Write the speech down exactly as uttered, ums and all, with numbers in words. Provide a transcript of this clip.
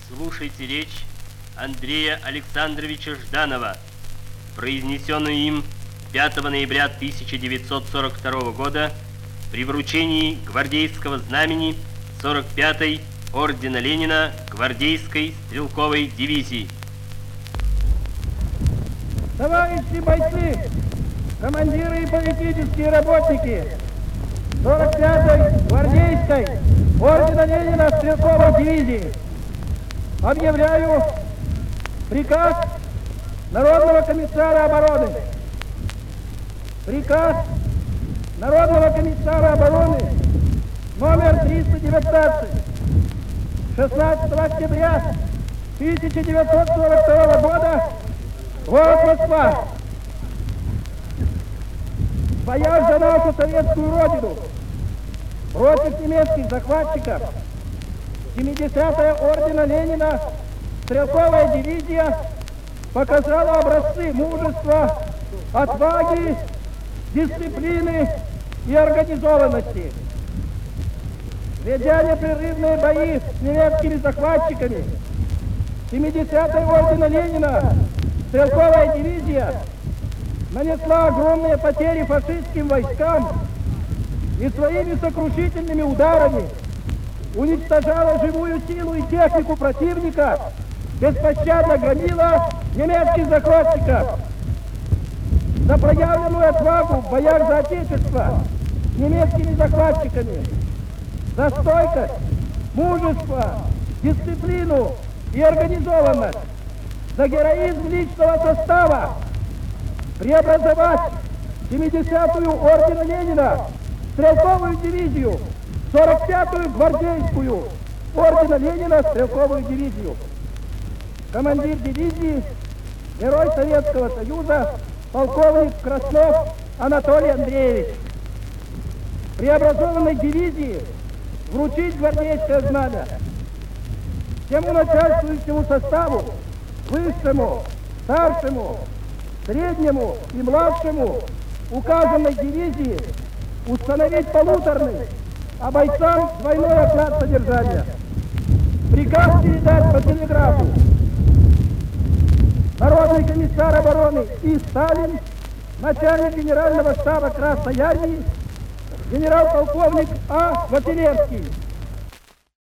Слушайте речь Андрея Александровича Жданова, произнесенную им пятого ноября тысяча девятьсот сорок второго года при вручении гвардейского знамени сорок пятой ордена Ленина гвардейской стрелковой дивизии. Товарищи бойцы, командиры и политические работники сорок пятой гвардейской ордена Ленина стрелковой дивизии, объявляю приказ Народного комиссара обороны. Приказ Народного комиссара обороны номер триста девятнадцать, шестнадцатого октября тысяча девятьсот сорок второго года, город Москва. В боях за нашу советскую родину против немецких захватчиков семидесятая ордена Ленина стрелковая дивизия показала образцы мужества, отваги, дисциплины и организованности. Ведя непрерывные бои с немецкими захватчиками, семидесятая ордена Ленина стрелковая дивизия нанесла огромные потери фашистским войскам и своими сокрушительными ударами уничтожала живую силу и технику противника, беспощадно громила немецких захватчиков. За проявленную отвагу в боях за Отечество с немецкими захватчиками, за стойкость, мужество, дисциплину и организованность, за героизм личного состава преобразовать семидесятую ордена Ленина стрелковую дивизию, сорок пятую гвардейскую ордена Ленина стрелковую дивизию. Командир дивизии, герой Советского Союза, полковник Краснов Анатолий Андреевич. Преобразованной дивизии вручить гвардейское знамя. Всему начальствующему составу, высшему, старшему, среднему и младшему указанной дивизии установить полуторный, а бойцам двойной оклад содержания. Приказ передать по телеграфу. Народный комиссар обороны И. Сталин, начальник генерального штаба Красной Армии, генерал-полковник А. Василевский.